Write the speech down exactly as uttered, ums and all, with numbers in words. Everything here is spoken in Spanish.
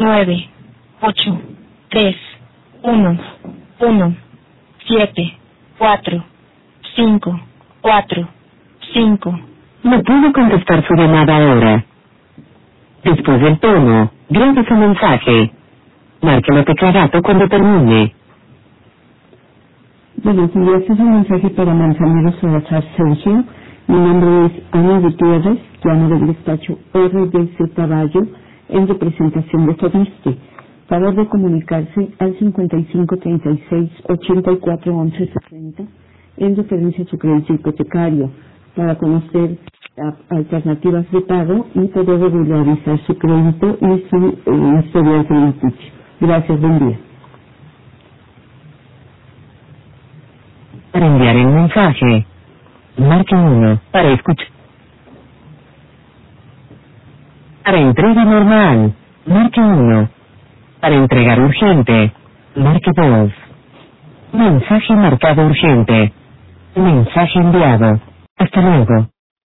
nueve, ocho, tres, uno, uno, siete, cuatro, cinco, cuatro, cinco. No puedo contestar su llamada ahora. Después del tono, grabe su mensaje. Marque la tecla gato cuando termine. Buenos días, es un mensaje para Manzanero Salazar Sergio. Mi nombre es Ana Gutiérrez, llamo del despacho R D C Caballo en representación de Fobiste. Favor de comunicarse al cincuenta y cinco treinta y seis ochenta y cuatro once sesenta en referencia a su crédito hipotecario para conocer a, alternativas de pago y poder regularizar su crédito y su eh, historial crediticio. Gracias, buen día. Para enviar el mensaje, marque uno. Para escuchar. Para entrega normal, marque uno. Para entregar urgente, marque dos. Mensaje marcado urgente. Mensaje enviado. Hasta luego.